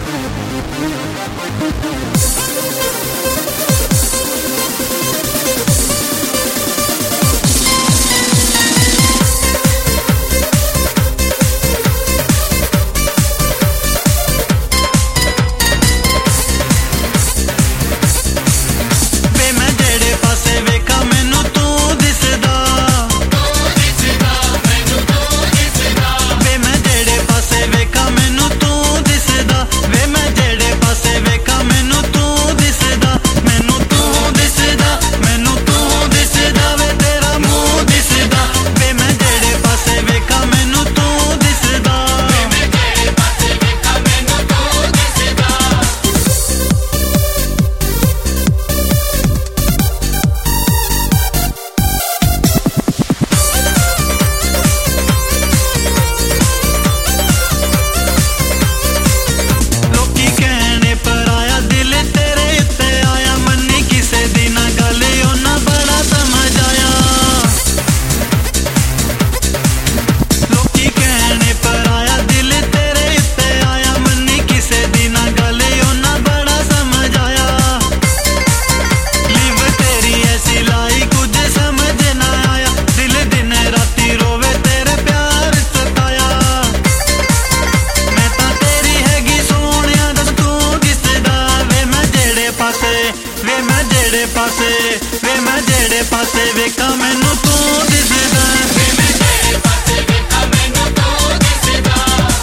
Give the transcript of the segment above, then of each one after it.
पासे वेखा मैनू तू दिसदा वे मैं तेरे पासे वेखा मैनू तू दिसदा।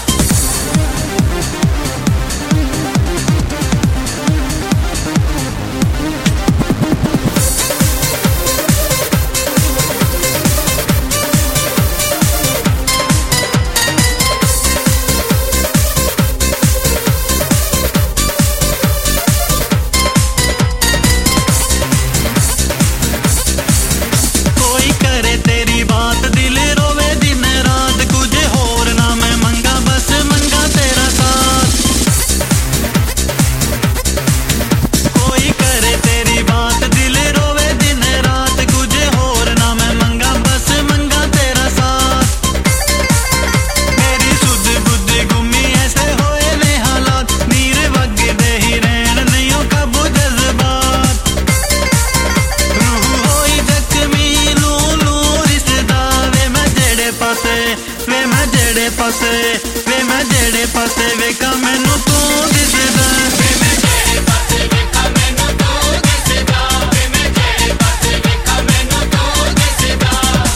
वे मैं जेड़े पासे वेखा मैनू तू दिसदा वे मैं जेड़े पासे वेखा मैनू तू दिसदा वे मैं जेड़े पासे वेखा मैनू तू दिसदा।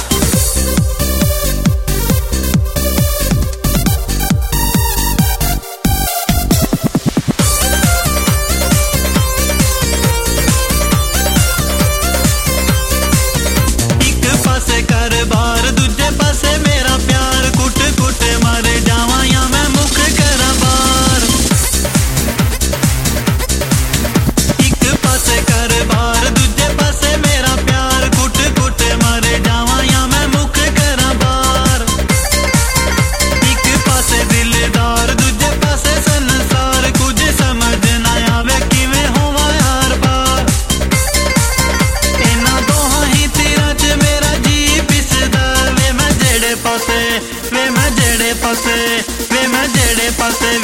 एक पासे कर बार दूजे पासे मेरा प्यार कुट कुट मर जावा या मैं मुख करा बार। एक पासे कर बार दूजे पासे मेरा प्यार कुट कुट मर जावा या मैं मुख करा बार। एक पासे दिलदार दूजे पासे संसार कुछ समझ ना आवे किवें होवा यार बार। इन्हां दोहां ही तीरां च मेरा जी पिसदा वे मैं जेड़े पासे वे मैं जेड़े पासे वे मैं जेड़े पासे